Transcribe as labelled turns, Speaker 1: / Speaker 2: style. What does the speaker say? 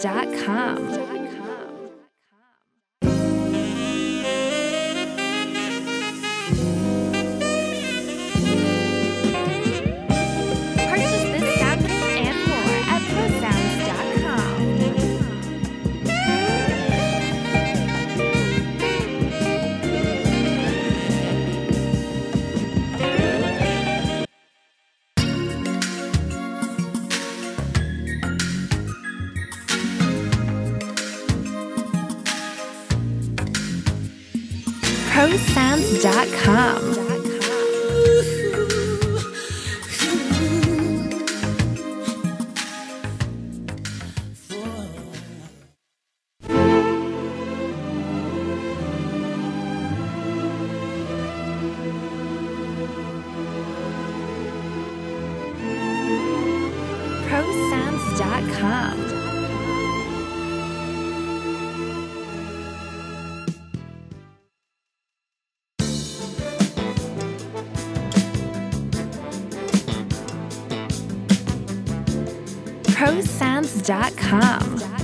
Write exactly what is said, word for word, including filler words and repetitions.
Speaker 1: dot com. Purchase this sound kit and more at pro sounds dot com. pro sounds dot com. pro sounds dot com. pro sounds dot com.